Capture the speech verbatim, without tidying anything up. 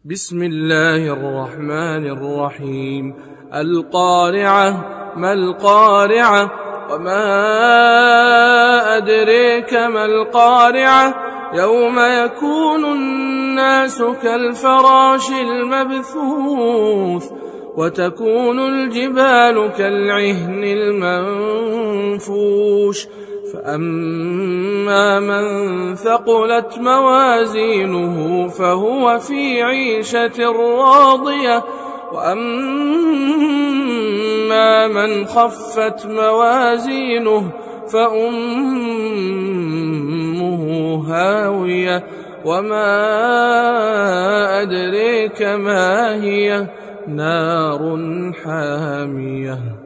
بسم الله الرحمن الرحيم. القارعة. ما القارعة؟ وما أدريك ما القارعة؟ يوم يكون الناس كالفراش المبثوث وتكون الجبال كالعهن المنفوش فأما من ثقلت موازينه فهو في عيشة راضية وأما من خفت موازينه فأمه هاوية وما أدريك ما هي نار حامية.